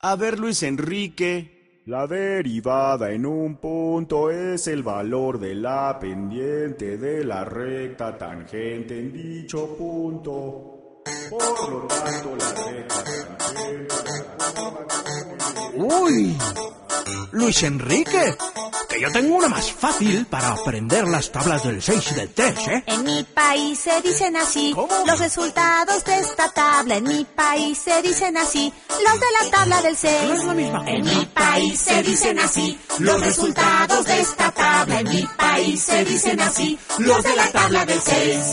A ver, Luis Enrique. La derivada en un punto es el valor de la pendiente de la recta tangente en dicho punto. Por lo tanto, la recta tangente... ¡Uy! Luis Enrique, que yo tengo una más fácil para aprender las tablas del 6 y del 3, ¿eh? En mi país se dicen así. ¿Cómo? Los resultados de esta tabla. En mi país se dicen así. Los de la tabla del 6. No es la misma. En mi país se dicen así. Los resultados de esta tabla. En mi país se dicen así. Los de la tabla del 6.